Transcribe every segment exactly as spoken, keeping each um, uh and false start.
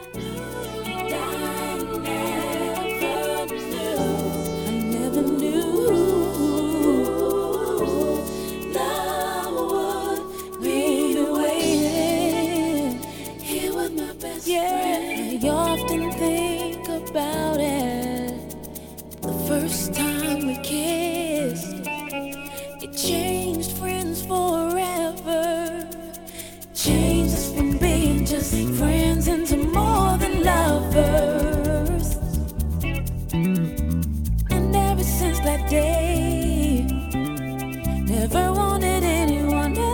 Yeah, I often think about it. The first time we kissed, it changed friends forever. Changed us from being just friends into more than lovers. And ever since that day, never wanted anyone else.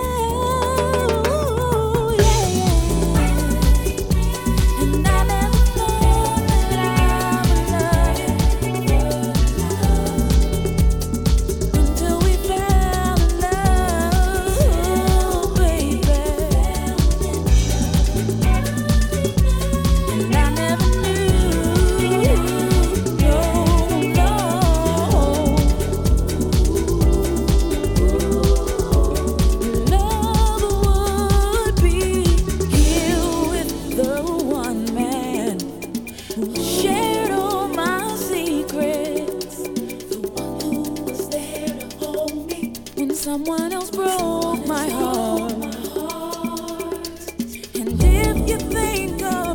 Shared all my secrets, the one who was there to hold me when someone else broke my heart. And if you think of